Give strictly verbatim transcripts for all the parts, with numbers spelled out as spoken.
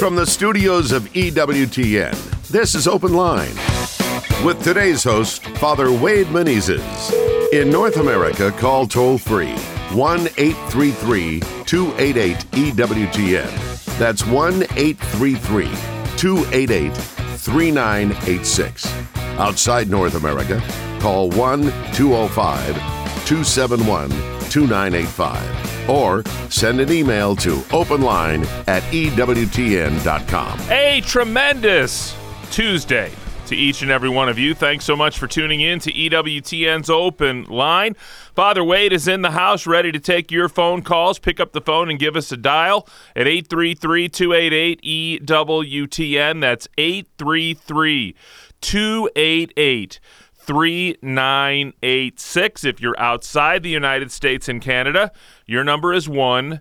From the studios of E W T N, this is Open Line. With today's host, Father Wade Menezes. In North America, call toll-free one eight three three, two eight eight, E W T N. That's one eight three three, two eight eight, three nine eight six. Outside North America, call one two oh five, two seven one, two nine eight five or send an email to openline at E W T N dot com. A tremendous Tuesday to each and every one of you. Thanks so much for tuning in to E W T N's Open Line. Father Wade is in the house ready to take your phone calls. Pick up the phone and give us a dial at eight three three, two eight eight, E W T N. That's eight three three, two eight eight, three nine eight six. If you're outside the United States and Canada, your number is one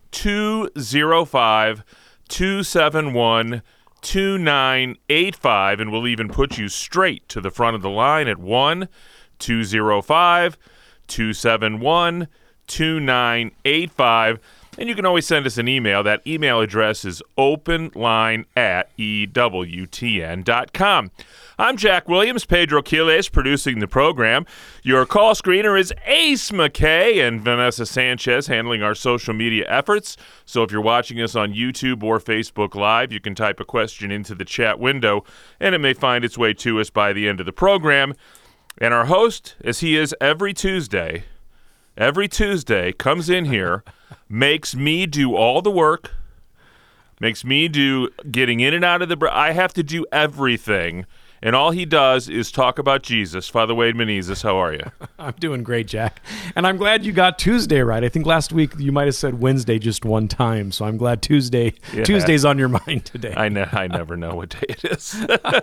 two oh five, two seven one, two nine eight five, and we'll even put you straight to the front of the line at one two oh five, two seven one, two nine eight five. And you can always send us an email. That email address is openline at E W T N dot com. I'm Jack Williams, Pedro Quiles producing the program. Your call screener is Ace McKay and Vanessa Sanchez handling our social media efforts. So if you're watching us on YouTube or Facebook Live, you can type a question into the chat window, and it may find its way to us by the end of the program. And our host, as he is every Tuesday, every Tuesday, comes in here, makes me do all the work, makes me do getting in and out of the... Br- I have to do everything, and all he does is talk about Jesus. Father Wade Menezes, how are you? I'm doing great, Jack. And I'm glad you got Tuesday right. I think last week you might have said Wednesday just one time, so I'm glad Tuesday yeah. Tuesday's on your mind today. I ne- I never know what day it is.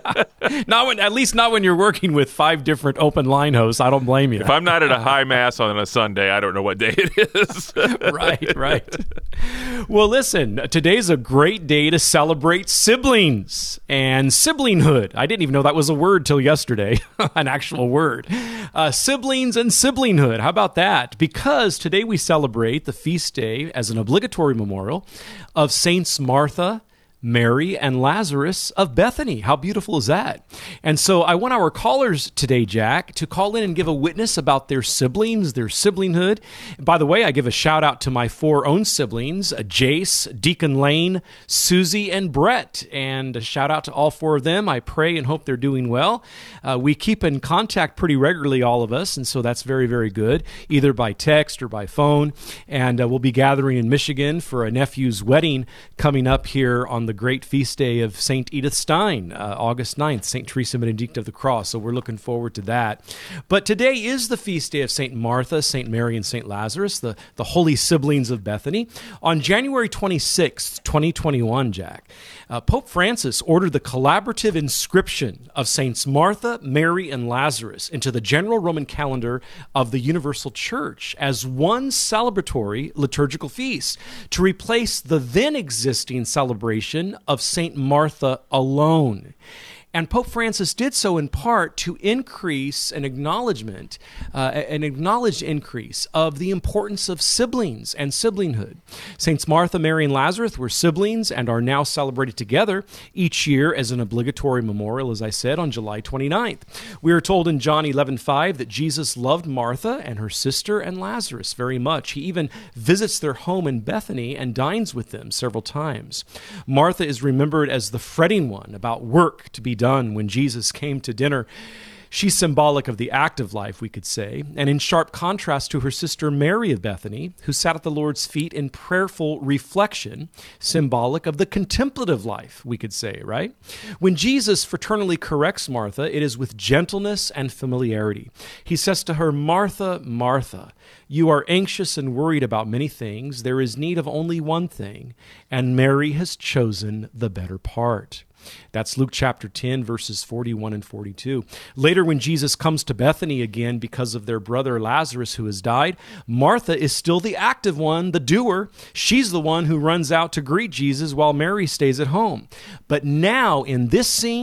Not when, at least not when you're working with five different open line hosts. I don't blame you. If I'm not at a high mass on a Sunday, I don't know what day it is. Right, right. Well, listen, today's a great day to celebrate siblings and siblinghood. I didn't even know that was a word till yesterday, an actual word. Uh, siblings and siblinghood. How about that? Because today we celebrate the feast day as an obligatory memorial of Saints Martha, Mary, and Lazarus of Bethany. How beautiful is that? And so I want our callers today, Jack, to call in and give a witness about their siblings, their siblinghood. By the way, I give a shout out to my four own siblings, Jace, Deacon Lane, Susie, and Brett. And a shout out to all four of them. I pray and hope they're doing well. Uh, we keep in contact pretty regularly, all of us, and so that's very, very good, either by text or by phone. And uh, we'll be gathering in Michigan for a nephew's wedding coming up here on the great feast day of Saint Edith Stein, uh, August ninth, Saint Teresa Benedicta of the Cross. So we're looking forward to that. But today is the feast day of Saint Martha, Saint Mary, and Saint Lazarus, the, the holy siblings of Bethany. On January twenty-sixth, twenty twenty-one, Jack, uh, Pope Francis ordered the collaborative inscription of Saints Martha, Mary, and Lazarus into the general Roman calendar of the Universal Church as one celebratory liturgical feast to replace the then existing celebration of Saint Martha alone. And Pope Francis did so in part to increase an acknowledgement, uh, an acknowledged increase of the importance of siblings and siblinghood. Saints Martha, Mary, and Lazarus were siblings and are now celebrated together each year as an obligatory memorial, as I said, on July twenty-ninth. We are told in John eleven five that Jesus loved Martha and her sister and Lazarus very much. He even visits their home in Bethany and dines with them several times. Martha is remembered as the fretting one about work to be done done when Jesus came to dinner. She's symbolic of the active life, we could say, and in sharp contrast to her sister Mary of Bethany, who sat at the Lord's feet in prayerful reflection, symbolic of the contemplative life, we could say, right? When Jesus fraternally corrects Martha, it is with gentleness and familiarity. He says to her, "Martha, Martha, you are anxious and worried about many things. There is need of only one thing, and Mary has chosen the better part." That's Luke chapter ten, verses forty-one and forty-two. Later, when Jesus comes to Bethany again because of their brother Lazarus who has died, Martha is still the active one, the doer. She's the one who runs out to greet Jesus while Mary stays at home. But now, in this scene,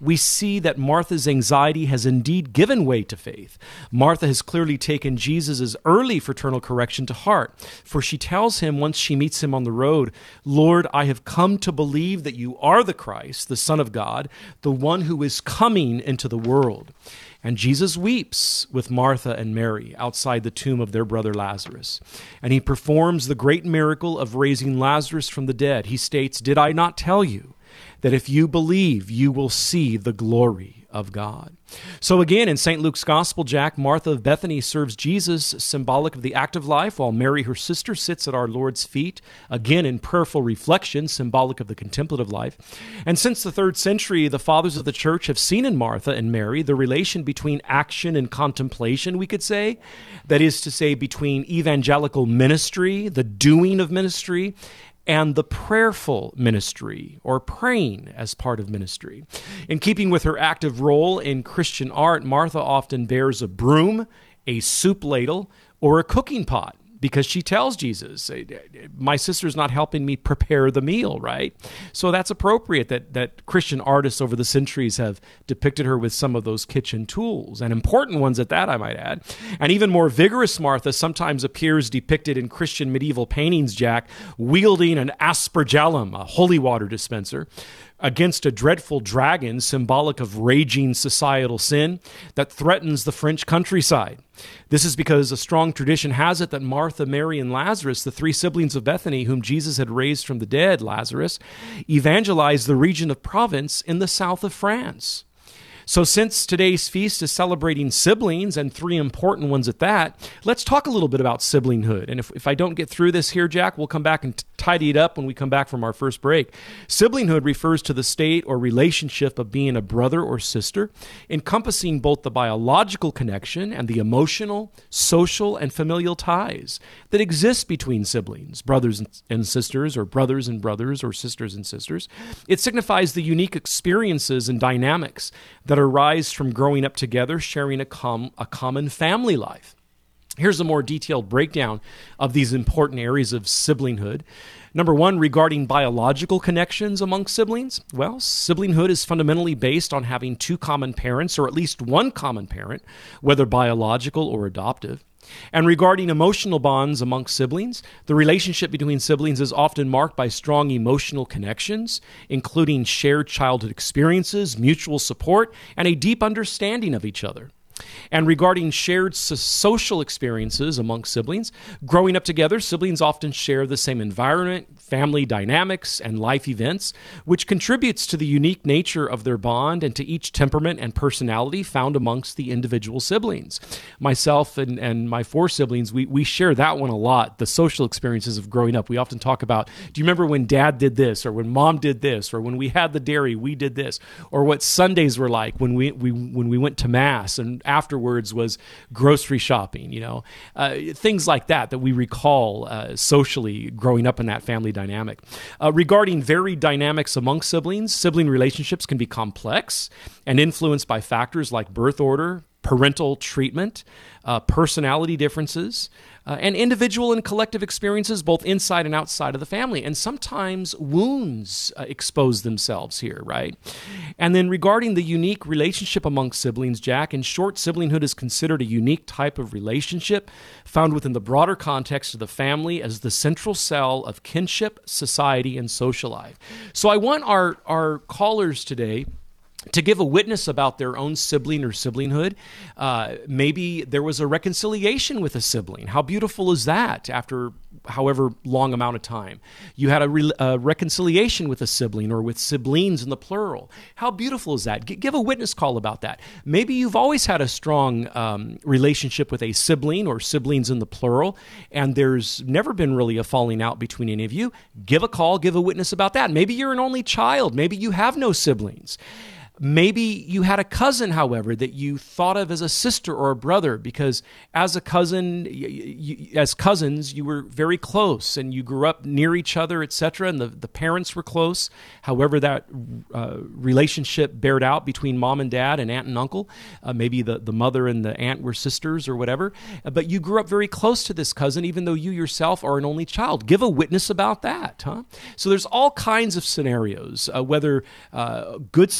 we see that Martha's anxiety has indeed given way to faith. Martha has clearly taken Jesus' early fraternal correction to heart, for she tells him once she meets him on the road, "Lord, I have come to believe that you are the Christ, the Son of God, the one who is coming into the world." And Jesus weeps with Martha and Mary outside the tomb of their brother Lazarus. And he performs the great miracle of raising Lazarus from the dead. He states, "Did I not tell you that if you believe, you will see the glory of God?" So again, in Saint Luke's Gospel, Jack, Martha of Bethany serves Jesus, symbolic of the active life, while Mary, her sister, sits at our Lord's feet, again in prayerful reflection, symbolic of the contemplative life. And since the third century, the fathers of the church have seen in Martha and Mary the relation between action and contemplation, we could say. That is to say, between evangelical ministry, the doing of ministry, and the prayerful ministry, or praying as part of ministry. In keeping with her active role in Christian art, Martha often bears a broom, a soup ladle, or a cooking pot, because she tells Jesus, "My sister's not helping me prepare the meal," right? So that's appropriate that, that Christian artists over the centuries have depicted her with some of those kitchen tools, and important ones at that, I might add. And even more vigorous Martha sometimes appears depicted in Christian medieval paintings, Jack, wielding an aspergillum, a holy water dispenser, against a dreadful dragon symbolic of raging societal sin that threatens the French countryside. This is because a strong tradition has it that Martha, Mary, and Lazarus, the three siblings of Bethany whom Jesus had raised from the dead, Lazarus, evangelized the region of Provence in the south of France. So since today's feast is celebrating siblings, and three important ones at that, let's talk a little bit about siblinghood. And if, if I don't get through this here, Jack, we'll come back and t- tidy it up when we come back from our first break. Siblinghood refers to the state or relationship of being a brother or sister, encompassing both the biological connection and the emotional, social, and familial ties that exist between siblings, brothers and sisters, or brothers and brothers, or sisters and sisters. It signifies the unique experiences and dynamics that arise from growing up together, sharing a, com- a common family life. Here's a more detailed breakdown of these important areas of siblinghood. Number one, regarding biological connections among siblings. Well, siblinghood is fundamentally based on having two common parents, or at least one common parent, whether biological or adoptive. And regarding emotional bonds amongst siblings, the relationship between siblings is often marked by strong emotional connections, including shared childhood experiences, mutual support, and a deep understanding of each other. And regarding shared so- social experiences among siblings, growing up together, siblings often share the same environment, family dynamics, and life events, which contributes to the unique nature of their bond and to each temperament and personality found amongst the individual siblings. Myself and, and my four siblings, we, we share that one a lot, the social experiences of growing up. We often talk about, do you remember when dad did this, or when mom did this, or when we had the dairy, we did this, or what Sundays were like when we, we when we went to mass, and afterwards was grocery shopping, you know, uh, things like that that we recall uh, socially growing up in that family dynamic. Uh, regarding varied dynamics among siblings, sibling relationships can be complex and influenced by factors like birth order, parental treatment, uh, personality differences, uh, and individual and collective experiences both inside and outside of the family. And sometimes wounds uh, expose themselves here, right? And then regarding the unique relationship among siblings, Jack, in short, siblinghood is considered a unique type of relationship found within the broader context of the family as the central cell of kinship, society, and social life. So I want our, our callers today to give a witness about their own sibling or siblinghood. Uh, maybe there was a reconciliation with a sibling. How beautiful is that after however long amount of time? You had a, re- a reconciliation with a sibling or with siblings in the plural. How beautiful is that? G- give a witness call about that. Maybe you've always had a strong um, relationship with a sibling or siblings in the plural, and there's never been really a falling out between any of you. Give a call, give a witness about that. Maybe you're an only child. Maybe you have no siblings. Maybe you had a cousin, however, that you thought of as a sister or a brother because as a cousin, you, you, as cousins, you were very close and you grew up near each other, et cetera, and the, the parents were close. However, that uh, relationship bared out between mom and dad and aunt and uncle. Uh, maybe the, the mother and the aunt were sisters or whatever. But you grew up very close to this cousin, even though you yourself are an only child. Give a witness about that, huh? So there's all kinds of scenarios, uh, whether uh, good scenarios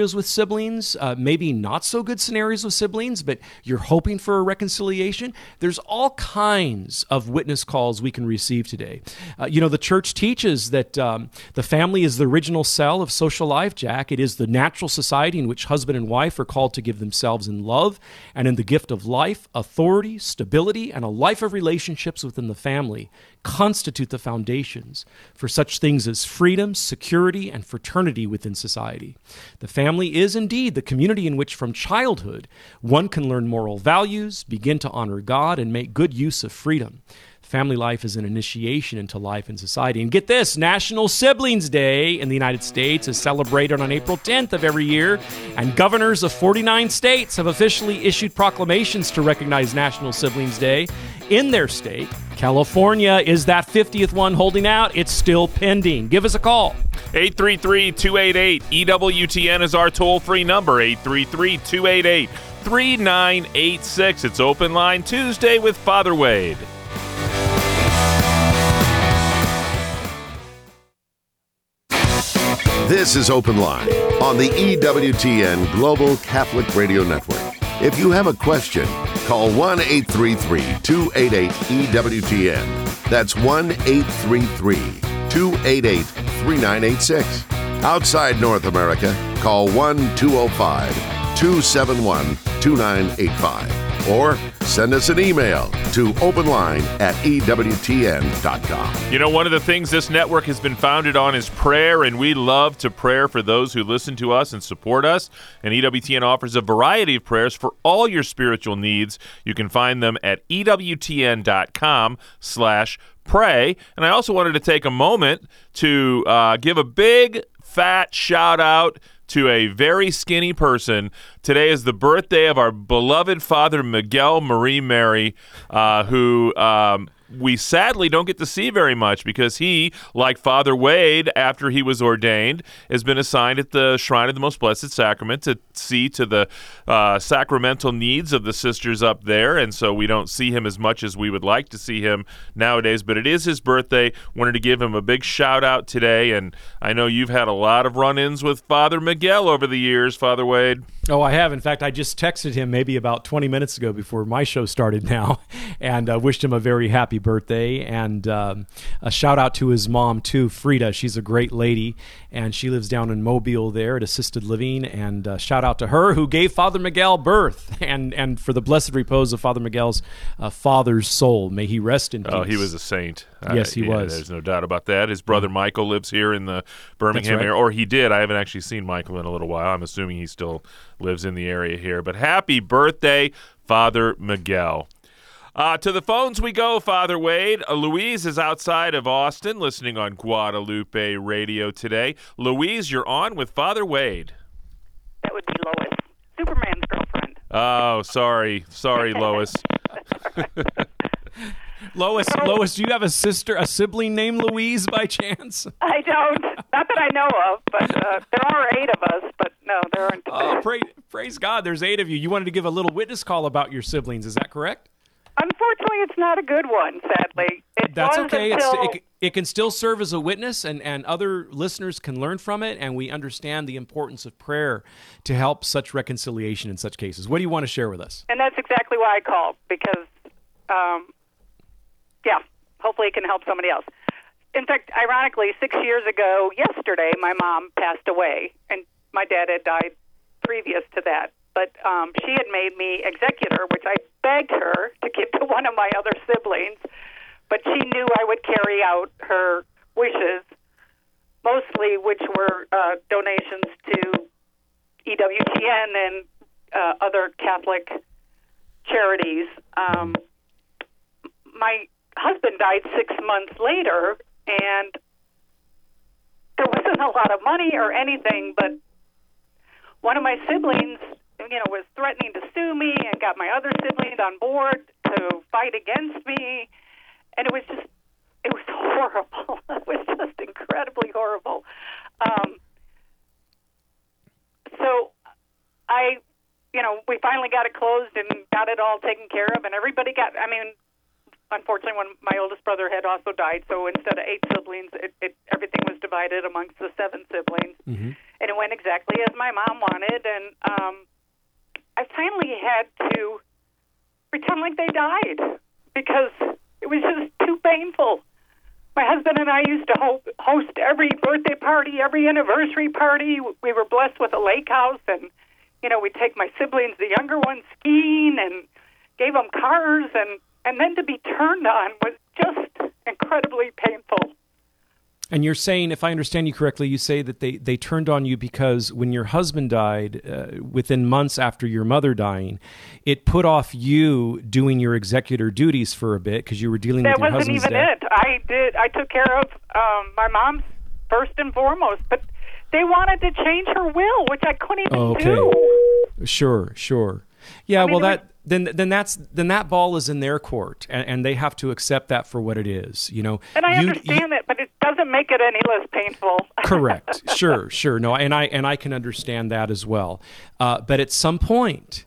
scenarios with siblings, uh, maybe not so good scenarios with siblings, but you're hoping for a reconciliation. There's all kinds of witness calls we can receive today. Uh, you know, the church teaches that um, the family is the original cell of social life, Jack. It is the natural society in which husband and wife are called to give themselves in love and in the gift of life, authority, stability, and a life of relationships within the family constitute the foundations for such things as freedom, security, and fraternity within society. The family is indeed the community in which from childhood one can learn moral values, begin to honor God, and make good use of freedom. Family life is an initiation into life in society. And get this, National Siblings Day in the United States is celebrated on April tenth of every year, and governors of forty-nine states have officially issued proclamations to recognize National Siblings Day in their state. California is that fiftieth one holding out. It's still pending. Give us a call. eight three three, two eight eight, E W T N is our toll-free number, eight three three, two eight eight, three nine eight six. It's Open Line Tuesday with Father Wade. This is Open Line on the E W T N Global Catholic Radio Network. If you have a question, call one eight three three, two eight eight, E W T N. That's one eight three three, two eight eight, three nine eight six. Outside North America, call one two zero five, two seven one, two nine eight five. Or send us an email to openline at E W T N dot com. You know, one of the things this network has been founded on is prayer, and we love to pray for those who listen to us and support us. And E W T N offers a variety of prayers for all your spiritual needs. You can find them at E W T N dot com slash pray. And I also wanted to take a moment to uh, give a big, fat shout out to a very skinny person. Today is the birthday of our beloved Father Miguel Marie Mary, uh, who um, we sadly don't get to see very much because he, like Father Wade, after he was ordained, has been assigned at the Shrine of the Most Blessed Sacrament to see to the uh, sacramental needs of the sisters up there, and so we don't see him as much as we would like to see him nowadays, but it is his birthday. Wanted to give him a big shout out today, and I know you've had a lot of run-ins with Father Miguel over the years, Father Wade. Oh, I have. In fact, I just texted him maybe about twenty minutes ago before my show started now and uh, wished him a very happy birthday. And um, a shout out to his mom, too, Frida. She's a great lady, and she lives down in Mobile there at Assisted Living. And uh, shout out to her who gave Father Miguel birth and, and for the blessed repose of Father Miguel's uh, father's soul. May he rest in peace. Oh, he was a saint. Yes, he uh, yeah, was. There's no doubt about that. His brother Michael lives here in the Birmingham right. area, or he did. I haven't actually seen Michael in a little while. I'm assuming he still lives in the area here. But happy birthday, Father Miguel. Uh, to the phones we go, Father Wade. Uh, Louise is outside of Austin listening on Guadalupe Radio today. Louise, you're on with Father Wade. That would be Lois, Superman's girlfriend. Oh, sorry. Sorry, Lois. Lois, Lois, do you have a sister, a sibling named Louise by chance? I don't. Not that I know of, but uh, there are eight of us, but no, there aren't. Oh, praise, praise God, there's eight of you. You wanted to give a little witness call about your siblings, is that correct? Unfortunately, it's not a good one, sadly. It That's was okay. Until... It's, it, it can still serve as a witness, and, and other listeners can learn from it, and we understand the importance of prayer to help such reconciliation in such cases. What do you want to share with us? And that's exactly why I called, because, um, yeah, hopefully it can help somebody else. In fact, ironically, six years ago yesterday, my mom passed away, and my dad had died previous to that. But um, she had made me executor, which I begged her to give to one of my other siblings. But she knew I would carry out her wishes, mostly which were uh, donations to E W T N and uh, other Catholic charities. Um, my husband died six months later, and there wasn't a lot of money or anything, but one of my siblings, you know, was threatening to sue me and got my other siblings on board to fight against me. And it was just, it was horrible. It was just incredibly horrible. Um, so I, you know, we finally got it closed and got it all taken care of, and everybody got, I mean, unfortunately, when my oldest brother had also died, so instead of eight siblings, it, it, everything was divided amongst the seven siblings. Mm-hmm. And it went exactly as my mom wanted. And um, I finally had to pretend like they died because it was just too painful. My husband and I used to ho- host every birthday party, every anniversary party. We were blessed with a lake house, and, you know, we'd take my siblings, the younger ones, skiing and gave them cars, and, and then to be turned on was just incredibly painful. And you're saying, if I understand you correctly, you say that they, they turned on you because when your husband died, uh, within months after your mother dying, it put off you doing your executor duties for a bit because you were dealing that with your wasn't husband's even death. it. I did. I took care of um, my mom's first and foremost, but they wanted to change her will, which I couldn't even okay. do. Sure, sure. Yeah, I mean, well, was, that then then that's then that ball is in their court, and, and they have to accept that for what it is. You know, and I you, understand you, that, but it doesn't make it any less painful. Correct. Sure, sure. No, and I and I can understand that as well. Uh, but at some point,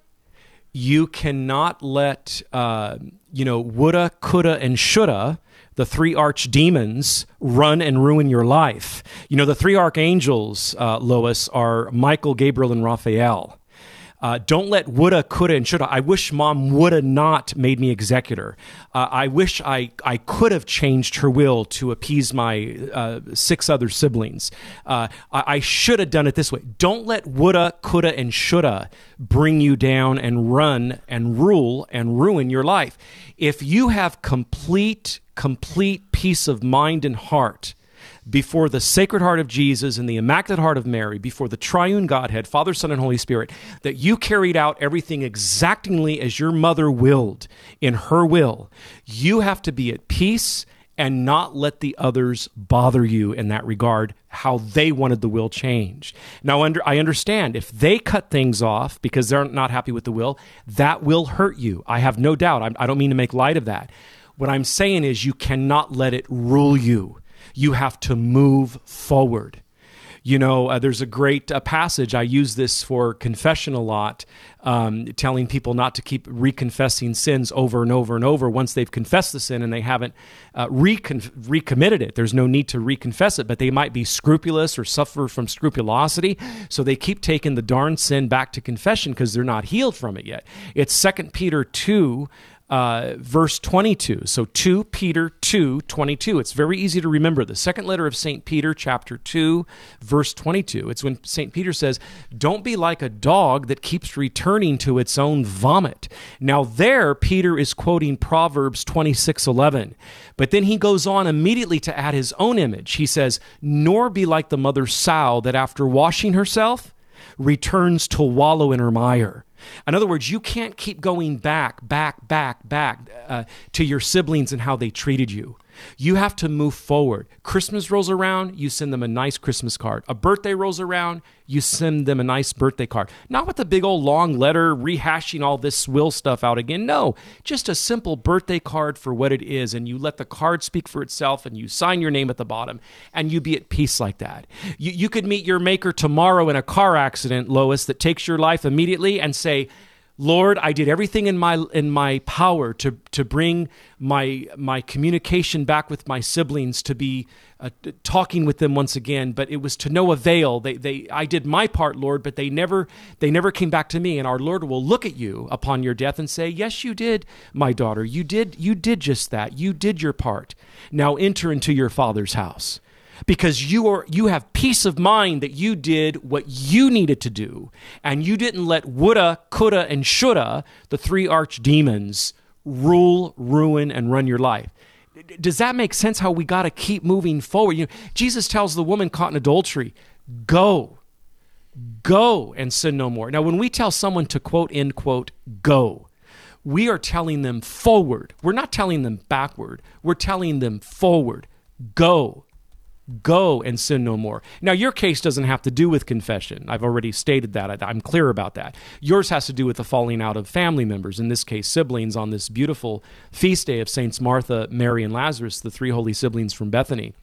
you cannot let uh, you know woulda, coulda, and shoulda, the three arch demons, run and ruin your life. You know, the three archangels, uh, Lois, are Michael, Gabriel, and Raphael. Uh, don't let woulda, coulda, and shoulda. I wish mom woulda not made me executor. Uh, I wish I, I could have changed her will to appease my uh, six other siblings. Uh, I, I should have done it this way. Don't let woulda, coulda, and shoulda bring you down and run and rule and ruin your life. If you have complete, complete peace of mind and heart before the Sacred Heart of Jesus and the Immaculate Heart of Mary, before the Triune Godhead, Father, Son, and Holy Spirit, that you carried out everything exactingly as your mother willed in her will, you have to be at peace and not let the others bother you in that regard, how they wanted the will changed. Now, under, I understand if they cut things off because they're not happy with the will, that will hurt you. I have no doubt. I'm, I don't mean to make light of that. What I'm saying is you cannot let it rule you. You have to move forward. You know, uh, there's a great uh, passage. I use this for confession a lot, um, telling people not to keep reconfessing sins over and over and over once they've confessed the sin and they haven't uh, recon- recommitted it. There's no need to reconfess it, but they might be scrupulous or suffer from scrupulosity, so they keep taking the darn sin back to confession because they're not healed from it yet. It's Second Peter two, Uh, verse twenty-two. So Second Peter two twenty-two. It's very easy to remember. The second letter of Saint Peter, chapter two, verse twenty-two. It's when Saint Peter says, "Don't be like a dog that keeps returning to its own vomit." Now there, Peter is quoting Proverbs twenty-six eleven. But then he goes on immediately to add his own image. He says, "Nor be like the mother sow that after washing herself returns to wallow in her mire." In other words, you can't keep going back, back, back, back uh, to your siblings and how they treated you. You have to move forward. Christmas rolls around, you send them a nice Christmas card. A birthday rolls around, you send them a nice birthday card. Not with a big old long letter rehashing all this will stuff out again. No, just a simple birthday card for what it is, and you let the card speak for itself, and you sign your name at the bottom, and you be at peace like that. You, you could meet your maker tomorrow in a car accident, Lois, that takes your life immediately and say, "Lord, I did everything in my in my power to to bring my my communication back with my siblings, to be uh, talking with them once again, but it was to no avail. They they I did my part, Lord, but they never they never came back to me." And our Lord will look at you upon your death and say, "Yes, you did, my daughter. You did you did just that. You did your part. Now enter into your Father's house." Because you are you have peace of mind that you did what you needed to do, and you didn't let woulda, coulda, and shoulda, the three arch demons, rule, ruin, and run your life. Does that make sense? How we got to keep moving forward? You know, Jesus tells the woman caught in adultery, "Go, go, and sin no more." Now, when we tell someone to quote end quote go, we are telling them forward. We're not telling them backward. We're telling them forward. Go. Go and sin no more. Now, your case doesn't have to do with confession. I've already stated that. I'm clear about that. Yours has to do with the falling out of family members, in this case, siblings, on this beautiful feast day of Saints Martha, Mary, and Lazarus, the three holy siblings from Bethany.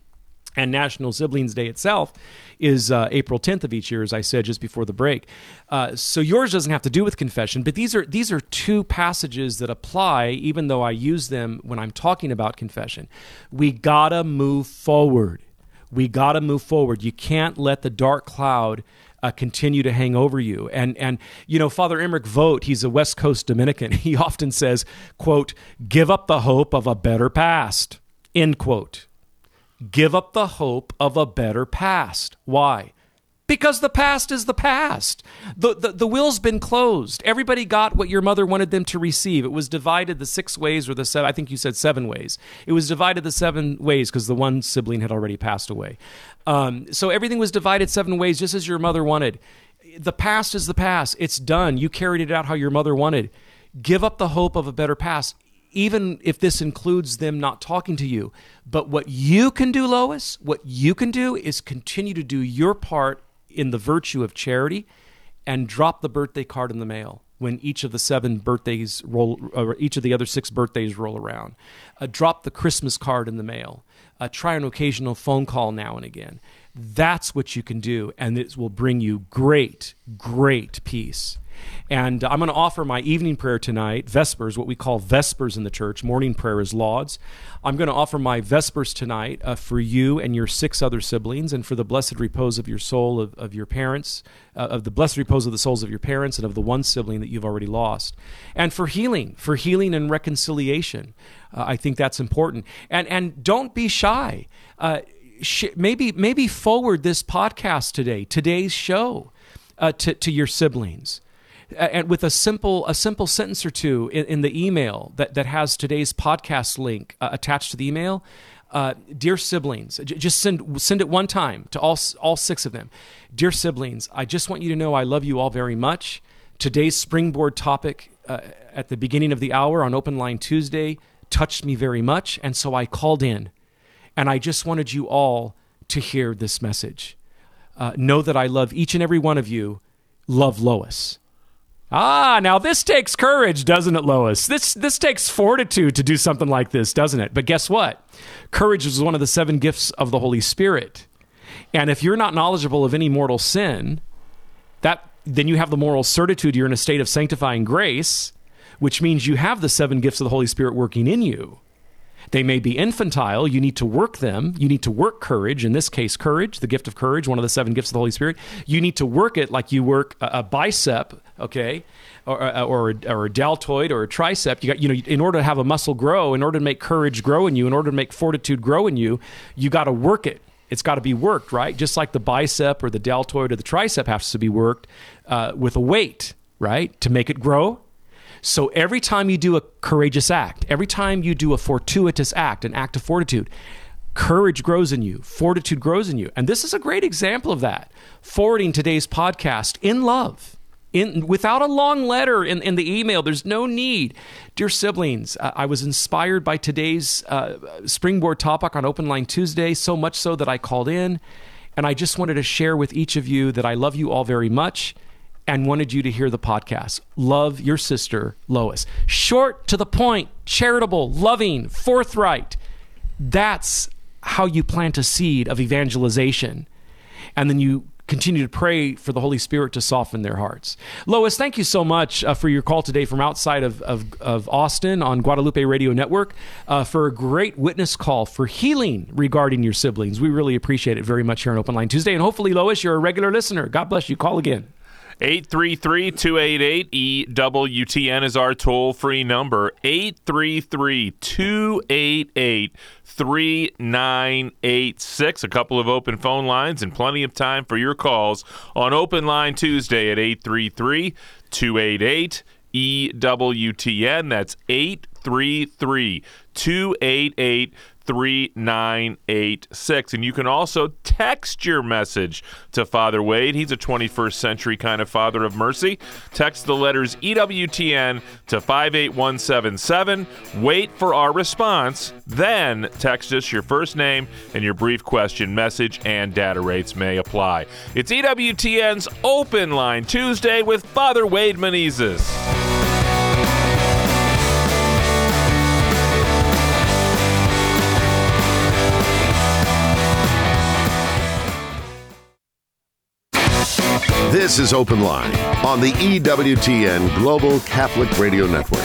And National Siblings Day itself is uh, April tenth of each year, as I said just before the break. Uh, so yours doesn't have to do with confession, but these are these are two passages that apply, even though I use them when I'm talking about confession. We gotta move forward. We gotta move forward. You can't let the dark cloud uh, continue to hang over you. And and you know, Father Emmerich Vogt, he's a West Coast Dominican. He often says, "quote Give up the hope of a better past." End quote. Give up the hope of a better past. Why? Because the past is the past. The, the the will's been closed. Everybody got what your mother wanted them to receive. It was divided the six ways or the seven, I think you said seven ways. It was divided the seven ways because the one sibling had already passed away. Um, so everything was divided seven ways just as your mother wanted. The past is the past. It's done. You carried it out how your mother wanted. Give up the hope of a better past, even if this includes them not talking to you. But what you can do, Lois, what you can do is continue to do your part in the virtue of charity and drop the birthday card in the mail when each of the seven birthdays roll, or each of the other six birthdays roll around. Uh, drop the Christmas card in the mail. Uh, try an occasional phone call now and again. That's what you can do, and it will bring you great, great peace. And I'm going to offer my evening prayer tonight, Vespers, what we call Vespers in the church. Morning prayer is Lauds. I'm going to offer my Vespers tonight uh, for you and your six other siblings, and for the blessed repose of your soul, of, of your parents, uh, of the blessed repose of the souls of your parents, and of the one sibling that you've already lost. And for healing, for healing and reconciliation. Uh, I think that's important. And and don't be shy. Uh, sh- maybe maybe forward this podcast today, today's show, uh, to, to your siblings. And with a simple a simple sentence or two in, in the email that, that has today's podcast link uh, attached to the email, uh, dear siblings, j- just send send it one time to all all six of them. Dear siblings, I just want you to know I love you all very much. Today's springboard topic uh, at the beginning of the hour on Open Line Tuesday touched me very much, and so I called in, and I just wanted you all to hear this message. Uh, know that I love each and every one of you. Love, Lois. Ah, now this takes courage, doesn't it, Lois? This this takes fortitude to do something like this, doesn't it? But guess what? Courage is one of the seven gifts of the Holy Spirit. And if you're not knowledgeable of any mortal sin, that then you have the moral certitude. You're in a state of sanctifying grace, which means you have the seven gifts of the Holy Spirit working in you. They may be infantile. You need to work them. You need to work courage. In this case, courage, the gift of courage, one of the seven gifts of the Holy Spirit. You need to work it like you work a, a bicep, okay, or or, or a deltoid or a tricep. You got, you know, in order to have a muscle grow, in order to make courage grow in you, in order to make fortitude grow in you, you got to work it. It's got to be worked, right? Just like the bicep or the deltoid or the tricep has to be worked uh, with a weight, right, to make it grow. So every time you do a courageous act, every time you do a fortuitous act, an act of fortitude, courage grows in you, fortitude grows in you. And this is a great example of that. Forwarding today's podcast in love, in without a long letter in, in the email. There's no need. Dear siblings, uh, I was inspired by today's uh, springboard topic on Open Line Tuesday, so much so that I called in. And I just wanted to share with each of you that I love you all very much, and wanted you to hear the podcast. Love, your sister, Lois. Short, to the point, charitable, loving, forthright. That's how you plant a seed of evangelization. And then you continue to pray for the Holy Spirit to soften their hearts. Lois, thank you so much uh, for your call today from outside of, of, of Austin on Guadalupe Radio Network uh, for a great witness call for healing regarding your siblings. We really appreciate it very much here on Open Line Tuesday. And hopefully, Lois, you're a regular listener. God bless you. Call again. eight three three, two eight eight, E W T N is our toll-free number. eight three three, two eight eight, three nine eight six. A couple of open phone lines and plenty of time for your calls on Open Line Tuesday at eight three three, two eight eight, E W T N. That's eight three three, two eight eight, three nine eight six. And you can also text your message to Father Wade. He's a twenty-first century kind of father of mercy. Text the letters E W T N to five eight one seven seven. Wait for our response. Then text us your first name and your brief question message, and data rates may apply. It's E W T N's Open Line Tuesday with Father Wade Menezes. This is Open Line on the E W T N Global Catholic Radio Network.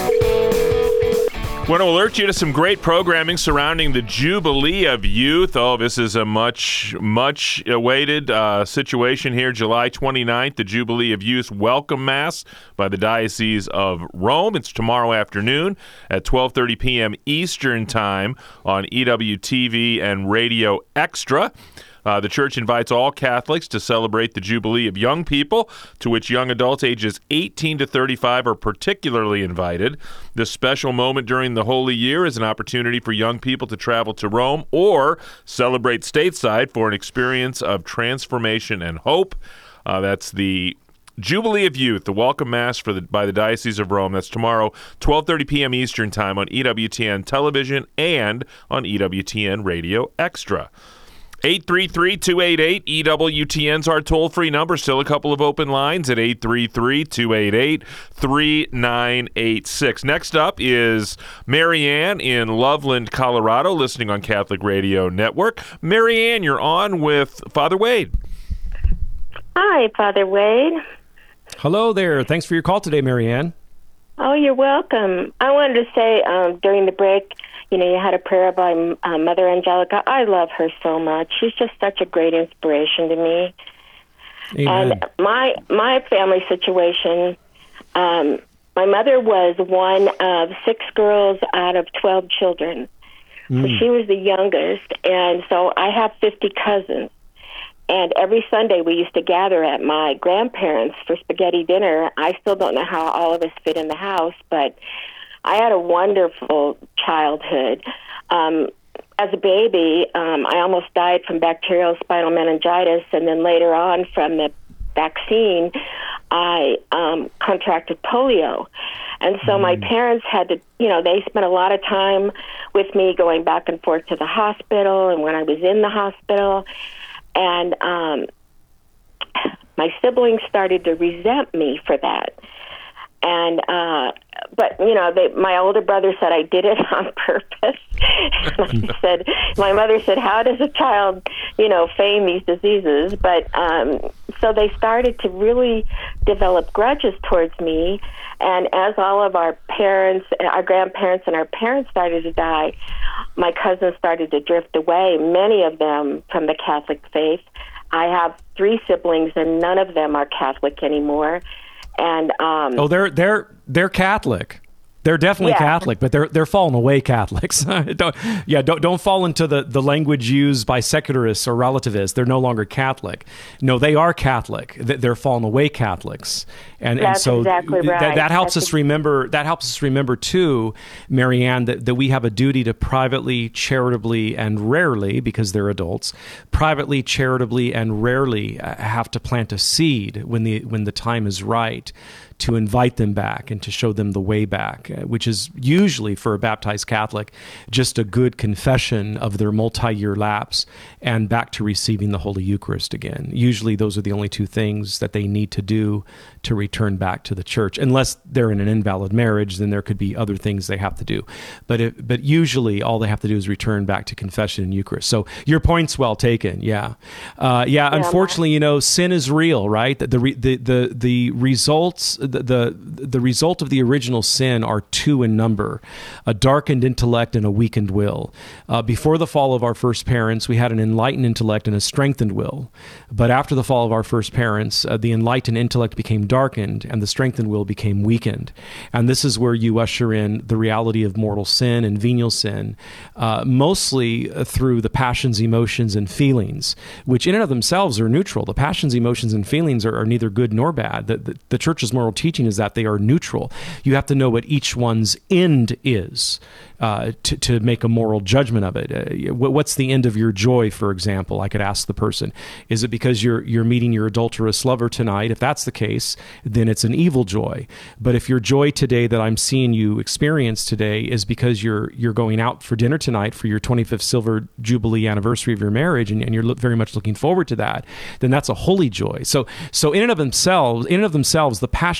Want to alert you to some great programming surrounding the Jubilee of Youth. Oh, this is a much, much awaited uh, situation here. July twenty-ninth, the Jubilee of Youth Welcome Mass by the Diocese of Rome. It's tomorrow afternoon at twelve thirty p.m. Eastern Time on E W T V and Radio Extra. Uh, the church invites all Catholics to celebrate the Jubilee of Young People, to which young adults ages eighteen to thirty-five are particularly invited. This special moment during the Holy Year is an opportunity for young people to travel to Rome or celebrate stateside for an experience of transformation and hope. Uh, that's the Jubilee of Youth, the Welcome Mass for the, by the Diocese of Rome. That's tomorrow, twelve thirty p.m. Eastern Time on E W T N Television and on E W T N Radio Extra. eight three three, two eight eight, E W T N's our toll-free number. Still a couple of open lines at eight three three, two eight eight, three nine eight six. Next up is Marianne in Loveland, Colorado, listening on Catholic Radio Network. Marianne, you're on with Father Wade. Hi, Father Wade. Hello there. Thanks for your call today, Marianne. Oh, you're welcome. I wanted to say um, during the break, you know, you had a prayer by uh, Mother Angelica. I love her so much. She's just such a great inspiration to me. Amen. And my my family situation, um, my mother was one of six girls out of twelve children. Mm. So she was the youngest, and so I have fifty cousins. And every Sunday we used to gather at my grandparents' for spaghetti dinner. I still don't know how all of us fit in the house, but I had a wonderful childhood. Um, as a baby, um, I almost died from bacterial spinal meningitis, and then later on from the vaccine, I um, contracted polio. And so mm. my parents had to, you know, they spent a lot of time with me going back and forth to the hospital and when I was in the hospital. And um, my siblings started to resent me for that. And, uh, but, you know, they, my older brother said I did it on purpose. And I said, my mother said, how does a child, you know, feign these diseases? But um, so they started to really develop grudges towards me. And as all of our parents, our grandparents and our parents started to die, my cousins started to drift away, many of them from the Catholic faith. I have three siblings, and none of them are Catholic anymore. And um, oh, they're they're they're Catholic. They're definitely yeah. Catholic, but they're they're fallen away Catholics. don't, yeah, don't don't fall into the, the language used by secularists or relativists. They're no longer Catholic. No, they are Catholic. They're fallen away Catholics, and That's and so exactly right. that, that helps That's us remember. That helps us remember too, Marianne, that, that we have a duty to privately, charitably, and rarely, because they're adults, privately, charitably, and rarely have to plant a seed when the when the time is right, to invite them back and to show them the way back, which is usually for a baptized Catholic just a good confession of their multi-year lapse and back to receiving the Holy Eucharist again. Usually those are the only two things that they need to do to return back to the church. Unless they're in an invalid marriage, then there could be other things they have to do. But it, but usually all they have to do is return back to confession and Eucharist. So your point's well taken, yeah. Uh, yeah, yeah, unfortunately, you know, sin is real, right? The, the, the, the, the results... The, the the result of the original sin are two in number: a darkened intellect and a weakened will. Uh, before the fall of our first parents, we had an enlightened intellect and a strengthened will. But after the fall of our first parents, uh, the enlightened intellect became darkened and the strengthened will became weakened. And this is where you usher in the reality of mortal sin and venial sin, uh, mostly through the passions, emotions, and feelings, which in and of themselves are neutral. The passions, emotions, and feelings are, are neither good nor bad. The, the, the Church's moral teaching is that they are neutral. You have to know what each one's end is uh, to, to make a moral judgment of it. Uh, what's the end of your joy, for example? I could ask the person. Is it because you're you're meeting your adulterous lover tonight? If that's the case, then it's an evil joy. But if your joy today that I'm seeing you experience today is because you're you're going out for dinner tonight for your twenty-fifth Silver Jubilee anniversary of your marriage, and, and you're look, very much looking forward to that, then that's a holy joy. So so in and of themselves, in and of themselves, the passion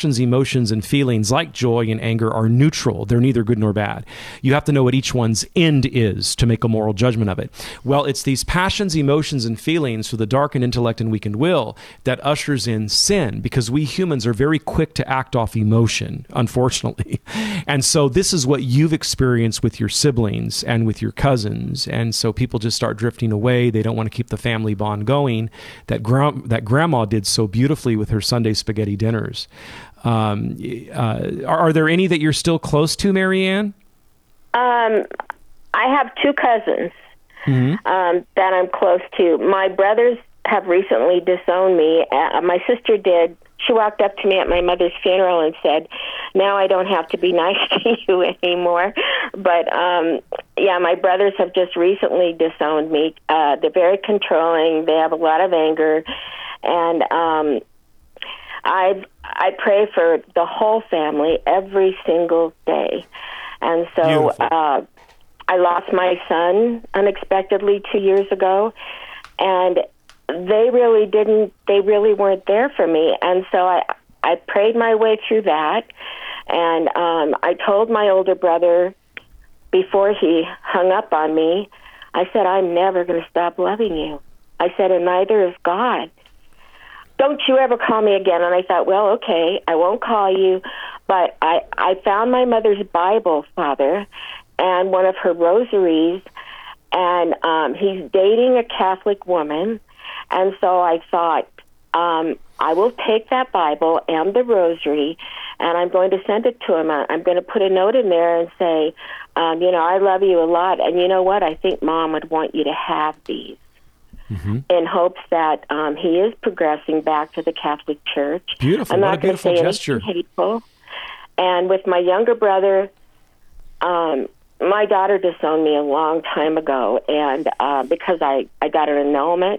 passions, emotions, and feelings like joy and anger are neutral. They're neither good nor bad. You have to know what each one's end is to make a moral judgment of it. Well, it's these passions, emotions, and feelings for the darkened intellect and weakened will that ushers in sin, because we humans are very quick to act off emotion, unfortunately. And so this is what you've experienced with your siblings and with your cousins. And so people just start drifting away. They don't want to keep the family bond going that, gra- that grandma did so beautifully with her Sunday spaghetti dinners. Um, uh, are, are there any that you're still close to, Marianne? Um, I have two cousins Mm-hmm. um, that I'm close to. My brothers have recently disowned me. Uh, my sister did. She walked up to me at my mother's funeral and said, now I don't have to be nice to you anymore. But, um, yeah, my brothers have just recently disowned me. Uh, they're very controlling. They have a lot of anger. And um, I I pray for the whole family every single day. And so uh, I lost my son unexpectedly two years ago. And they really didn't, they really weren't there for me. And so I, I prayed my way through that. And um, I told my older brother before he hung up on me, I said, I'm never going to stop loving you. I said, and neither is God. Don't you ever call me again. And I thought, well, okay, I won't call you. But I, I found my mother's Bible, Father, and one of her rosaries. And um, he's dating a Catholic woman. And so I thought, um, I will take that Bible and the rosary, and I'm going to send it to him. I'm going to put a note in there and say, um, you know, I love you a lot, and you know what? I think Mom would want you to have these, mm-hmm. in hopes that um, he is progressing back to the Catholic Church. Beautiful. I'm what not a beautiful say gesture. Hateful. And with my younger brother, um, my daughter disowned me a long time ago, and uh, because I, I got an annulment,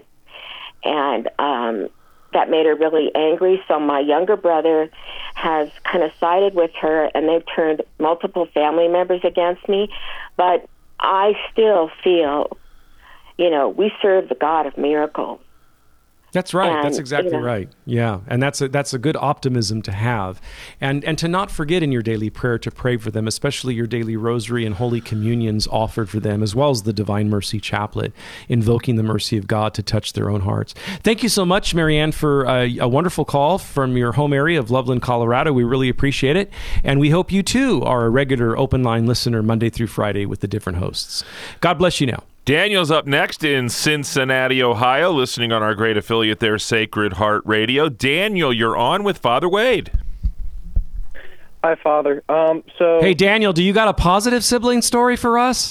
and um, that made her really angry. So my younger brother has kind of sided with her, and they've turned multiple family members against me. But I still feel, you know, we serve the God of miracles. That's right. And, that's exactly you know, right. Yeah, and that's a that's a good optimism to have, and and to not forget in your daily prayer to pray for them, especially your daily rosary and Holy Communions offered for them, as well as the Divine Mercy Chaplet, invoking the mercy of God to touch their own hearts. Thank you so much, Marianne, for a, a wonderful call from your home area of Loveland, Colorado. We really appreciate it, and we hope you too are a regular open line listener Monday through Friday with the different hosts. God bless you now. Daniel's up next in Cincinnati, Ohio, listening on our great affiliate there, Sacred Heart Radio. Daniel, you're on with Father Wade. Hi, Father. Um, so, hey, Daniel, do you got a positive sibling story for us?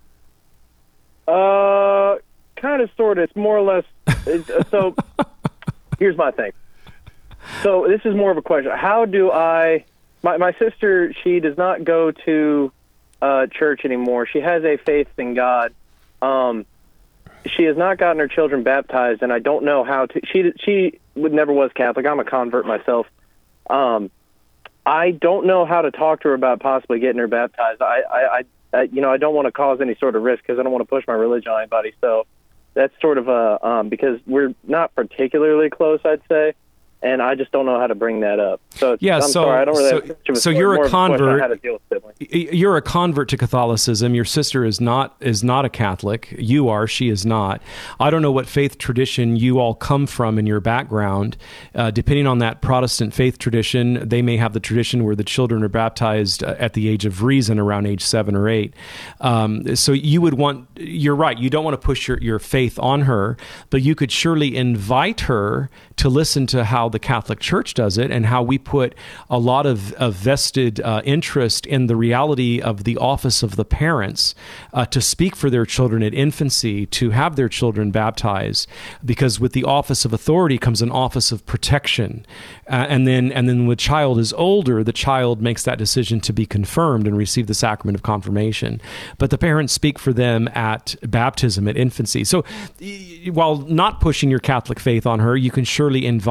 Uh, kind of, sort of. It's more or less. It's, uh, so, here's my thing. So, this is more of a question. How do I? My my sister, she does not go to uh, church anymore. She has a faith in God. Um, she has not gotten her children baptized, and I don't know how to. She she would never was Catholic. I'm a convert myself. Um, I don't know how to talk to her about possibly getting her baptized. I, I, I you know, I don't want to cause any sort of risk because I don't want to push my religion on anybody. So that's sort of a um, because we're not particularly close, I'd say. And I just don't know how to bring that up. So yeah, I'm so, sorry, I don't really so, have much of a so story, you're more a of question on convert. how to deal with siblings. You're a convert to Catholicism. Your sister is not is not a Catholic. You are. She is not. I don't know what faith tradition you all come from in your background. Uh, depending on that Protestant faith tradition, they may have the tradition where the children are baptized at the age of reason, around age seven or eight. Um, so you would want. You're right. You don't want to push your, your faith on her, but you could surely invite her to listen to how the Catholic Church does it and how we put a lot of, of vested uh, interest in the reality of the office of the parents uh, to speak for their children at infancy, to have their children baptized, because with the office of authority comes an office of protection. Uh, and then and then when the child is older, the child makes that decision to be confirmed and receive the sacrament of confirmation. But the parents speak for them at baptism, at infancy. So while not pushing your Catholic faith on her, you can surely invite her to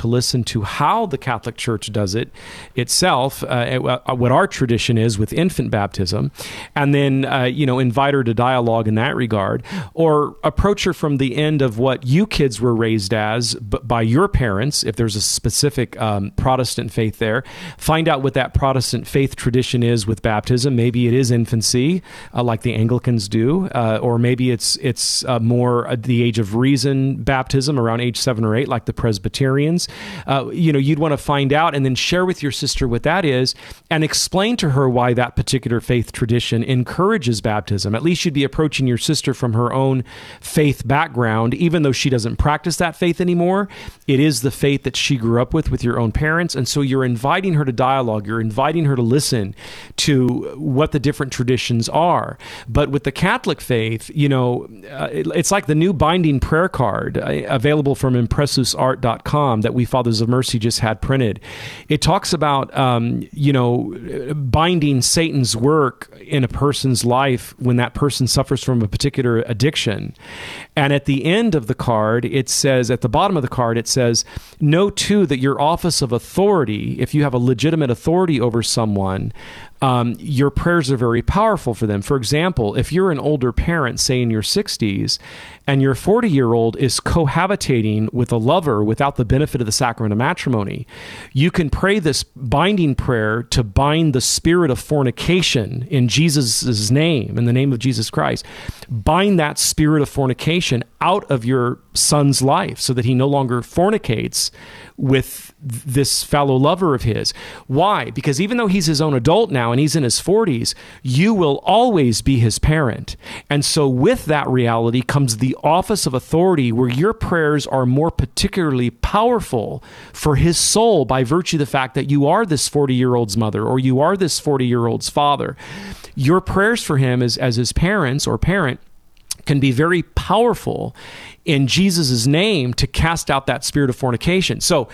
to listen to how the Catholic Church does it itself, uh, what our tradition is with infant baptism, and then, uh, you know, invite her to dialogue in that regard, or approach her from the end of what you kids were raised as b- by your parents, if there's a specific um, Protestant faith there. Find out what that Protestant faith tradition is with baptism. Maybe it is infancy, uh, like the Anglicans do, uh, or maybe it's it's uh, more uh, the age of reason baptism around age seven or eight, like the Presbyterians. Uh, you know, you'd want to find out and then share with your sister what that is and explain to her why that particular faith tradition encourages baptism. At least you'd be approaching your sister from her own faith background, even though she doesn't practice that faith anymore. It is the faith that she grew up with with your own parents. And so you're inviting her to dialogue. You're inviting her to listen to what the different traditions are. But with the Catholic faith, you know, uh, it, it's like the new binding prayer card uh, available from impressus art dot com that we Fathers of Mercy just had printed. It talks about, um, you know, binding Satan's work in a person's life when that person suffers from a particular addiction. And at the end of the card, it says, at the bottom of the card, it says, know too that your office of authority, if you have a legitimate authority over someone, Um, your prayers are very powerful for them. For example, if you're an older parent, say in your sixties, and your forty-year-old is cohabitating with a lover without the benefit of the sacrament of matrimony, you can pray this binding prayer to bind the spirit of fornication in Jesus' name, in the name of Jesus Christ. Bind that spirit of fornication out of your son's life so that he no longer fornicates with this fellow lover of his. Why? Because even though he's his own adult now and he's in his forties, you will always be his parent. And so with that reality comes the office of authority, where your prayers are more particularly powerful for his soul by virtue of the fact that you are this forty-year-old's mother or you are this forty-year-old's father. Your prayers for him as, as his parents or parent can be very powerful in Jesus' name to cast out that spirit of fornication. So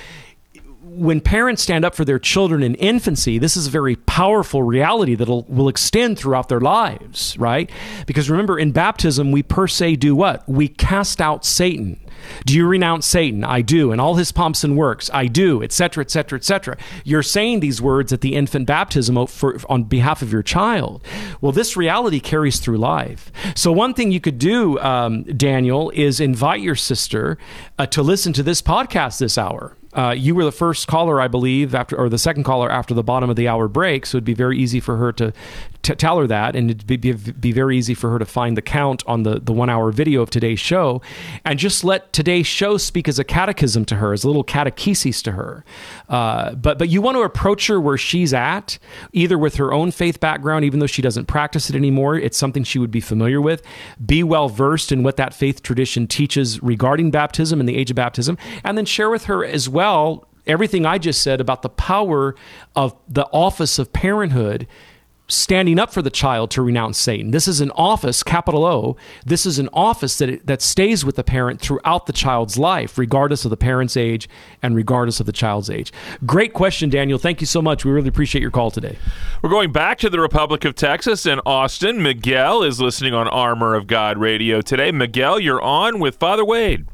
when parents stand up for their children in infancy, this is a very powerful reality that will extend throughout their lives, right? Because remember, in baptism, we per se do what? We cast out Satan. Do you renounce Satan? I do. And all his pomps and works? I do, et cetera, et cetera, et cetera. You're saying these words at the infant baptism for, on behalf of your child. Well, this reality carries through life. So one thing you could do, um, Daniel, is invite your sister uh, to listen to this podcast this hour. Uh, you were the first caller, I believe, after, or the second caller after the bottom of the hour break. So it'd be very easy for her to t- tell her that, and it'd be, be, be very easy for her to find the count on the, the one hour video of today's show, and just let today's show speak as a catechism to her, as a little catechesis to her. Uh, but but you want to approach her where she's at, either with her own faith background, even though she doesn't practice it anymore. It's something she would be familiar with. Be well versed in what that faith tradition teaches regarding baptism and the age of baptism, and then share with her as well Well, everything I just said about the power of the office of parenthood standing up for the child to renounce Satan. This is an office, capital O. This is an office that it, that stays with the parent throughout the child's life, regardless of the parent's age and regardless of the child's age. Great question, Daniel. Thank you so much. We really appreciate your call today. We're going back to the Republic of Texas in Austin. Miguel is listening on Armor of God Radio today. Miguel, you're on with Father Wade.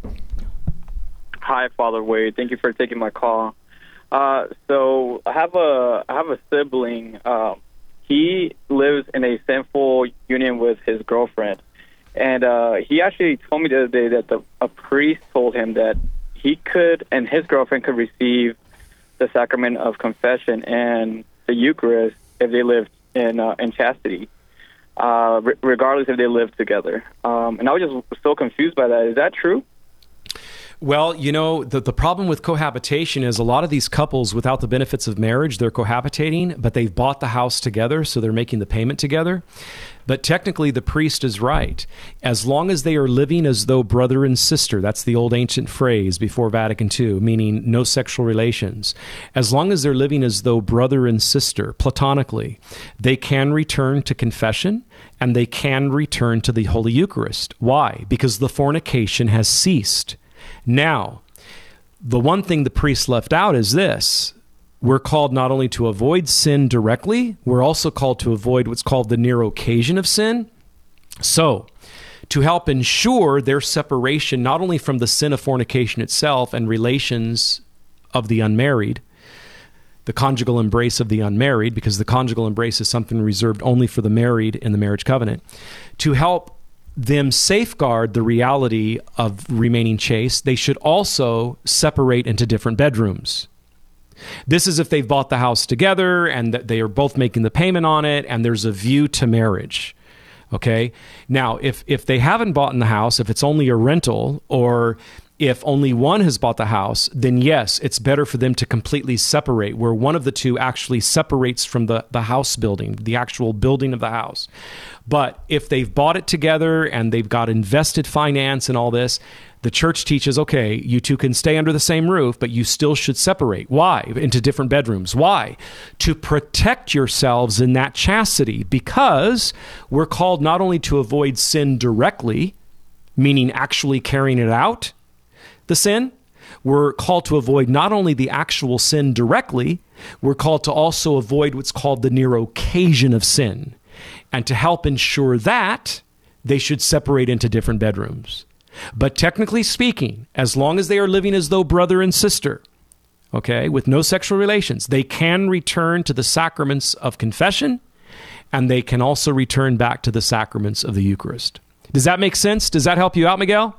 Hi, Father Wade. Thank you for taking my call. Uh, so I have a I have a sibling. Uh, he lives in a sinful union with his girlfriend, and uh, he actually told me the other day that the, a priest told him that he could and his girlfriend could receive the sacrament of confession and the Eucharist if they lived in uh, in chastity, uh, re- regardless if they lived together. Um, and I was just so confused by that. Is that true? Well, you know, the, the problem with cohabitation is a lot of these couples, without the benefits of marriage, they're cohabitating, but they've bought the house together, so they're making the payment together. But technically, the priest is right. As long as they are living as though brother and sister, that's the old ancient phrase before Vatican Two, meaning no sexual relations. As long as they're living as though brother and sister, platonically, they can return to confession and they can return to the Holy Eucharist. Why? Because the fornication has ceased. Now, the one thing the priest left out is this. We're called not only to avoid sin directly, we're also called to avoid what's called the near occasion of sin. So, to help ensure their separation not only from the sin of fornication itself and relations of the unmarried, the conjugal embrace of the unmarried, because the conjugal embrace is something reserved only for the married in the marriage covenant, to help them safeguard the reality of remaining chaste, they should also separate into different bedrooms. This is if they've bought the house together and that they are both making the payment on it and there's a view to marriage. Okay? Now, if if they haven't bought in the house, if it's only a rental, or if only one has bought the house, then yes, it's better for them to completely separate, where one of the two actually separates from the, the house building, the actual building of the house. But if they've bought it together and they've got invested finance and all this, the church teaches, okay, you two can stay under the same roof, but you still should separate. Why? Into different bedrooms. Why? To protect yourselves in that chastity, because we're called not only to avoid sin directly, meaning actually carrying it out, the sin, we're called to avoid not only the actual sin directly, we're called to also avoid what's called the near occasion of sin. And to help ensure that, they should separate into different bedrooms. But technically speaking, as long as they are living as though brother and sister, okay, with no sexual relations, they can return to the sacraments of confession, and they can also return back to the sacraments of the Eucharist. Does that make sense? Does that help you out, Miguel?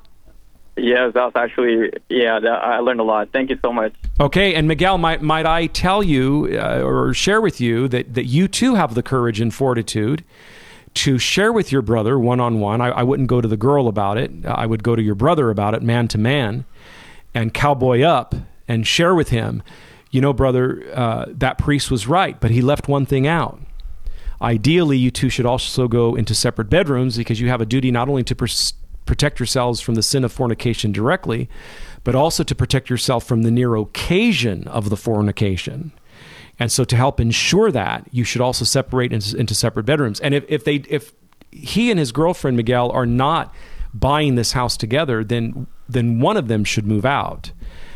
Yes, that's actually, yeah, that, I learned a lot. Thank you so much. Okay, and Miguel, might might I tell you uh, or share with you that, that you too have the courage and fortitude to share with your brother one-on-one. I, I wouldn't go to the girl about it. I would go to your brother about it, man to man, and cowboy up and share with him, you know, brother, uh, that priest was right, but he left one thing out. Ideally, you two should also go into separate bedrooms, because you have a duty not only to pers- protect yourselves from the sin of fornication directly, but also to protect yourself from the near occasion of the fornication. And so to help ensure that, you should also separate into, into separate bedrooms. And if, if they if he and his girlfriend, Miguel, are not buying this house together, then then one of them should move out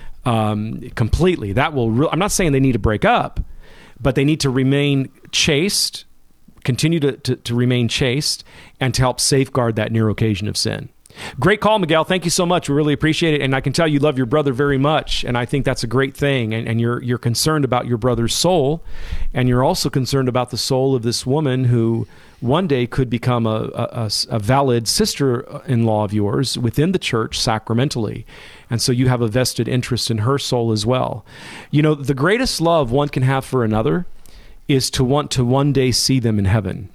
um, completely. That will. Re- I'm not saying they need to break up, but they need to remain chaste, continue to, to, to remain chaste, and to help safeguard that near occasion of sin. Great call, Miguel. Thank you so much. We really appreciate it. And I can tell you love your brother very much. And I think that's a great thing. And, and you're you're concerned about your brother's soul. And you're also concerned about the soul of this woman who one day could become a, a, a valid sister-in-law of yours within the church sacramentally. And so you have a vested interest in her soul as well. You know, the greatest love one can have for another is to want to one day see them in heaven.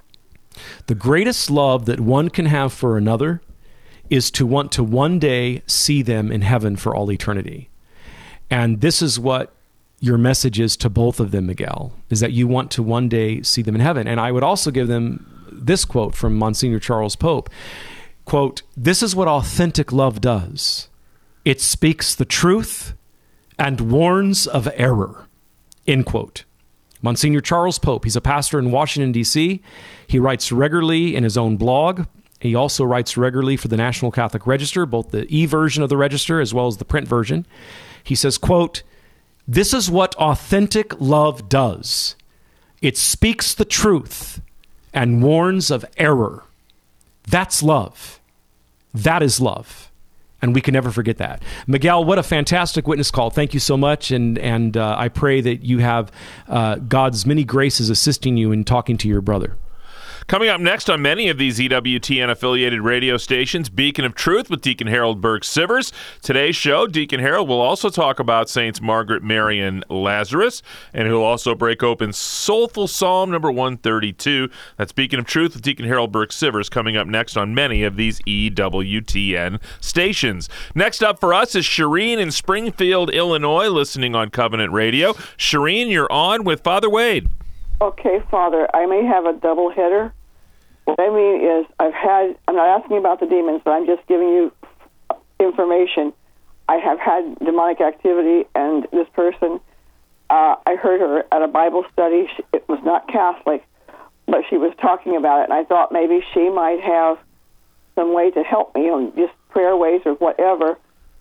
The greatest love that one can have for another is to want to one day see them in heaven for all eternity. And this is what your message is to both of them, Miguel, is that you want to one day see them in heaven. And I would also give them this quote from Monsignor Charles Pope, quote, "This is what authentic love does. It speaks the truth and warns of error," end quote. Monsignor Charles Pope, he's a pastor in Washington, D C. He writes regularly in his own blog. He also writes regularly for the National Catholic Register, both the e-version of the Register as well as the print version. He says, quote, "This is what authentic love does. It speaks the truth and warns of error. That's love. That is love." And we can never forget that. Miguel, what a fantastic witness call. Thank you so much. And and uh, I pray that you have uh, God's many graces assisting you in talking to your brother. Coming up next on many of these E W T N-affiliated radio stations, Beacon of Truth with Deacon Harold Burke-Sivers. Today's show, Deacon Harold will also talk about Saints Margaret, Mary, and Lazarus, and he'll also break open Soulful Psalm number one thirty-two. That's Beacon of Truth with Deacon Harold Burke-Sivers coming up next on many of these E W T N stations. Next up for us is Shireen in Springfield, Illinois, listening on Covenant Radio. Shireen, you're on with Father Wade. Okay, Father, I may have a double header. What I mean is, I've had, I'm not asking about the demons, but I'm just giving you information. I have had demonic activity, and this person, uh, I heard her at a Bible study. She, it was not Catholic, but she was talking about it, and I thought maybe she might have some way to help me, on just prayer ways or whatever.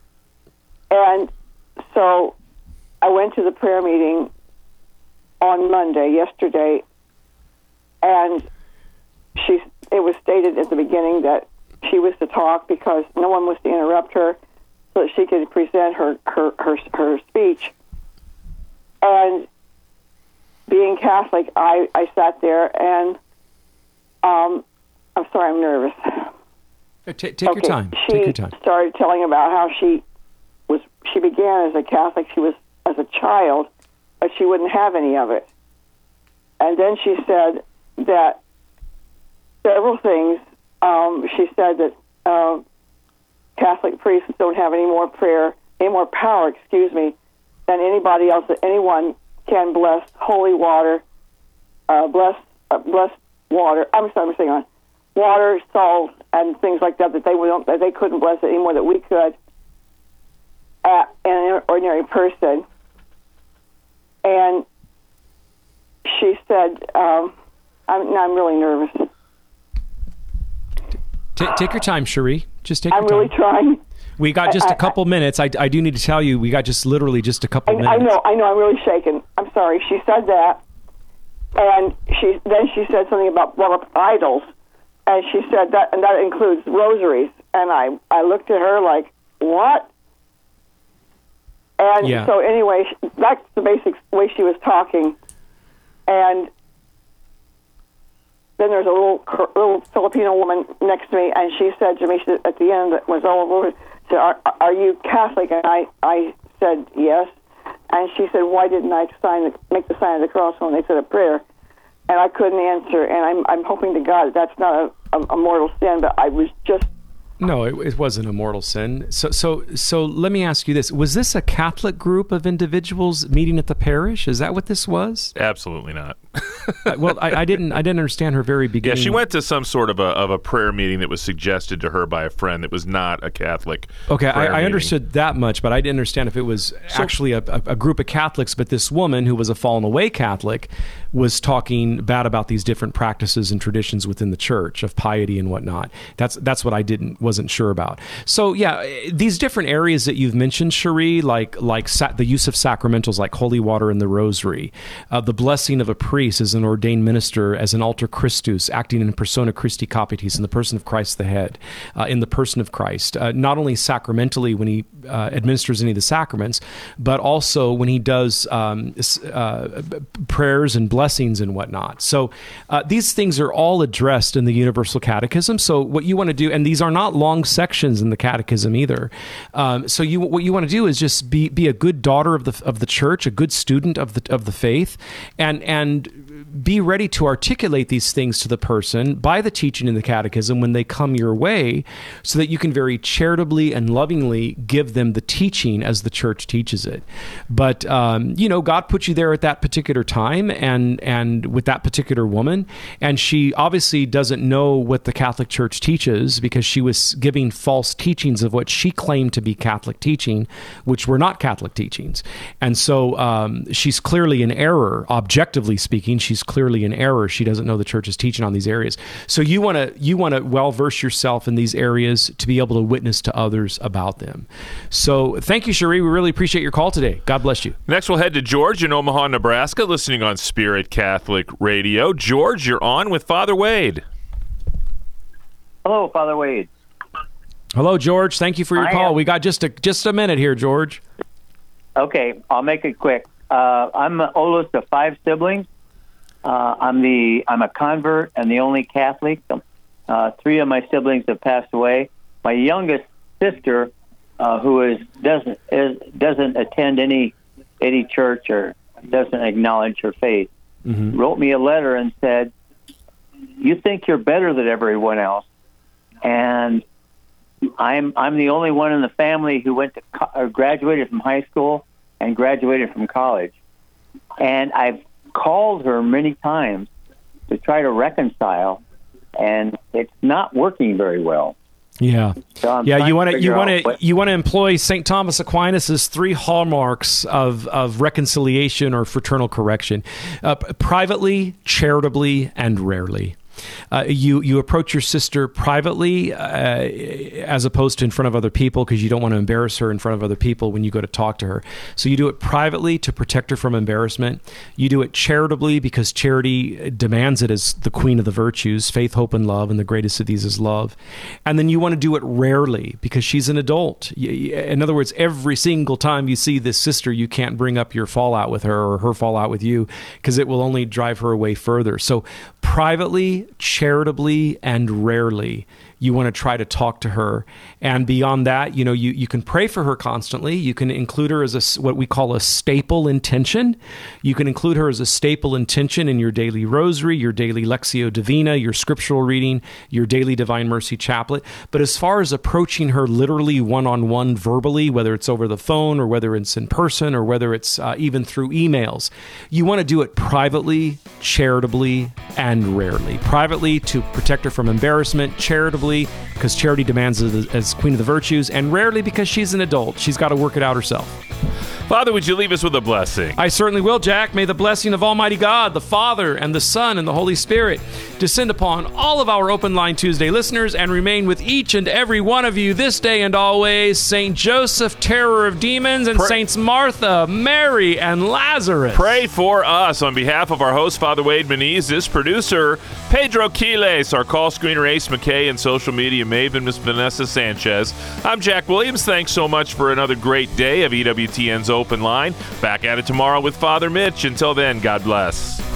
And so I went to the prayer meeting on Monday, yesterday, and she. It was stated at the beginning that she was to talk because no one was to interrupt her. So so that she could present her, her, her, her speech. And being Catholic, I, I sat there and, um, I'm sorry, I'm nervous. Take, take okay. your time. She Take your time. started telling about how she was. She began as a Catholic. She was as a child, but she wouldn't have any of it. And then she said that several things. Um, she said that uh, Catholic priests don't have any more prayer, any more power, excuse me, than anybody else. That anyone can bless holy water, uh, bless uh, bless water. I'm sorry, I'm saying on water, salt, and things like that. That they would that they couldn't bless it any more than we could at an ordinary person. And she said, um, I'm, I'm really nervous. T- take your time, Cherie. Just take I'm your time. really trying. We got just I, a couple I, minutes. I, I do need to tell you, we got just literally just a couple I, minutes. I know, I know. I'm really shaken. I'm sorry. She said that, and she then she said something about brought up idols, and she said that, and that includes rosaries. And I, I looked at her like, what? And yeah. so anyway, that's the basic way she was talking. And then there's a little little Filipino woman next to me, and she said to me, she said, at the end, that was all over, said, are, are you Catholic? And I, I said, yes. And she said, why didn't I sign the, make the sign of the cross when they said a prayer? And I couldn't answer, and I'm I'm hoping to God that's not a, a, a mortal sin, but I was just... No, it, it wasn't a mortal sin. So, so, so let me ask you this: was this a Catholic group of individuals meeting at the parish? Is that what this was? Absolutely not. Well, I, I didn't. I didn't understand her very beginning. Yeah, she went to some sort of a of a prayer meeting that was suggested to her by a friend that was not a Catholic. Okay, I, I meeting. understood that much, but I didn't understand if it was so, actually a, a, a group of Catholics. But this woman, who was a fallen away Catholic, was talking bad about these different practices and traditions within the church of piety and whatnot. That's that's what I didn't wasn't sure about. So yeah, these different areas that you've mentioned, Cherie, like like sa- the use of sacramentals like holy water and the rosary, uh, the blessing of a priest as an ordained minister, as an alter Christus, acting in persona Christi Capitis, in the person of Christ the head, uh, in the person of Christ, uh, not only sacramentally when he uh, administers any of the sacraments, but also when he does um, uh, prayers and blessings and whatnot. So uh, these things are all addressed in the Universal Catechism. So what you want to do, and these are not long sections in the Catechism either. Um, so you what you want to do is just be be a good daughter of the of the church, a good student of the of the faith, and and be ready to articulate these things to the person by the teaching in the Catechism when they come your way, so that you can very charitably and lovingly give them the teaching as the church teaches it. But um, you know, God put you there at that particular time, and and with that particular woman, and she obviously doesn't know what the Catholic Church teaches, because she was giving false teachings of what she claimed to be Catholic teaching, which were not Catholic teachings. And so um, she's clearly in error, objectively speaking. She's clearly in error. She doesn't know the church's teaching on these areas. So you want to you want to well verse yourself in these areas to be able to witness to others about them. So thank you, Cherie. We really appreciate your call today. God bless you. Next, we'll head to George in Omaha, Nebraska, listening on Spirit Catholic Radio. George, you're on with Father Wade. Hello, Father Wade. Hello, George. Thank you for your I call. am- We got just a just a minute here, George. Okay, I'll make it quick. Uh, I'm the oldest of five siblings. Uh, I'm the I'm a convert and the only Catholic. Uh, three of my siblings have passed away. My youngest sister, uh, who is doesn't is, doesn't attend any any church or doesn't acknowledge her faith, Mm-hmm. wrote me a letter and said, "You think you're better than everyone else, and I'm I'm the only one in the family who went to co- or graduated from high school and graduated from college, and I've called her many times to try to reconcile, and it's not working very well." Yeah, So I'm yeah. trying You to want to you figure want out to what- you want to employ Saint Thomas Aquinas's three hallmarks of of reconciliation or fraternal correction: uh, privately, charitably, and rarely. Uh, you you approach your sister privately uh, as opposed to in front of other people, because you don't want to embarrass her in front of other people when you go to talk to her. So you do it privately to protect her from embarrassment. You do it charitably because charity demands it as the queen of the virtues, faith, hope, and love, and the greatest of these is love. And then you want to do it rarely because she's an adult. In other words, every single time you see this sister, you can't bring up your fallout with her or her fallout with you, because it will only drive her away further. So privately, charitably, and rarely, you want to try to talk to her. And beyond that, you know, you, you can pray for her constantly. You can include her as a, what we call a staple intention. You can include her as a staple intention in your daily rosary, your daily Lectio Divina, your scriptural reading, your daily Divine Mercy Chaplet. But as far as approaching her literally one-on-one verbally, whether it's over the phone or whether it's in person or whether it's uh, even through emails, you want to do it privately, charitably, and rarely. Privately to protect her from embarrassment, charitably because charity demands it as queen of the virtues, and rarely because she's an adult. She's got to work it out herself. Father, would you leave us with a blessing? I certainly will, Jack. May the blessing of Almighty God, the Father, and the Son, and the Holy Spirit descend upon all of our Open Line Tuesday listeners and remain with each and every one of you this day and always. Saint Joseph, terror of demons, and Pray- Saints Martha, Mary, and Lazarus. Pray for us on behalf of our host, Father Wade Menezes, producer Pedro Quiles, our call screener Ace McKay, and social media maven Miss Vanessa Sanchez. I'm Jack Williams. Thanks so much for another great day of E W T N's Open Line. Back at it tomorrow with Father Mitch. Until then, God bless.